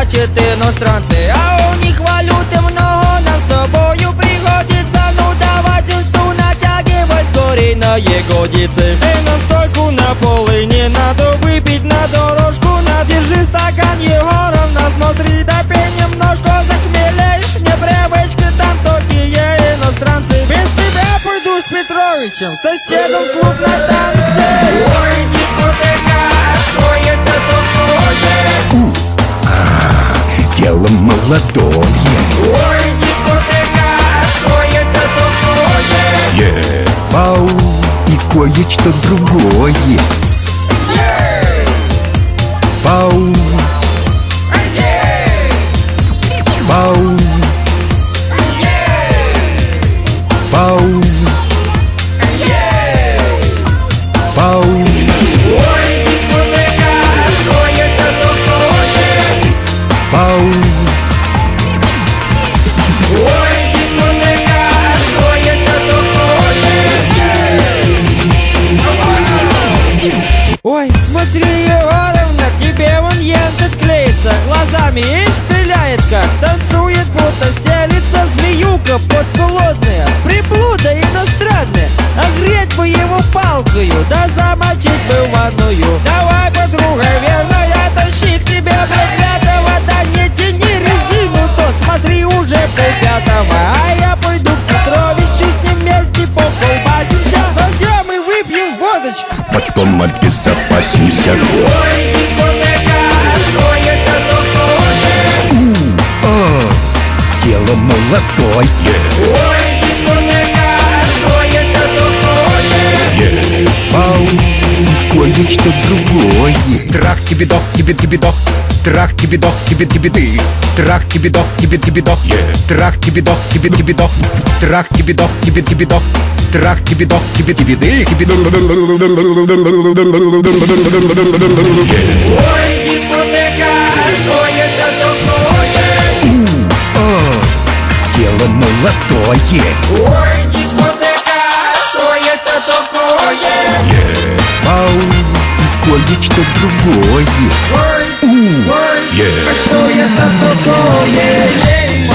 значит иностранцы, а у них валюты много, нам с тобою приходится. Ну давай тельцу натягивай скорей на ягодицы. Эй, настойку на полы не надо выпить на дорожку. Надержи стакан, Егоровна, смотри, допей немножко. Захмелеешь, непривычка, там такие иностранцы. Без тебя пойду с Петровичем, соседом в клуб на танце. Ой, дискотека, что это такое? Дело молодое. Ой, дискотека, что это такое? Вау, и кое-что другое. Вау, вау, вау, вау. Ой, дискотека, что это такое? Вау, Ой, дискотека, что это такое? Ой, смотри, Егоровна, к тебе вон ентот клеится, глазами и стреляет как, танцует, будто стелится, змеюка подколодная, приблуда иностранная. Огреть бы его палкою, да замочить бы в ванную. Давай, подруга верная, тащи к себе проклятого, да не тяни резину, то смотри, уже полпятого. А я пойду к Петровичу, с ним вместе поколбасимся, пойдем и выпьем водочку. потом обезопасимся. Ой, дискотека, что это такое? Дело молодое. Ой, дискотека, что это такое? Вау, и кое-что другое. Трах тебе дох, тебе дох. Трах тебе дох, тебе ты. Трах тебе дох, тебе дох. Трах тебе дох, тебе дох. Трах тебе дох, тебе дох. Трах тебе дох, тебе ты. Ой, дискотека, что это такое? Дело молодое. Ой, дискотека, что это такое? Вау, и кое-что другое. Ой, а что это такое?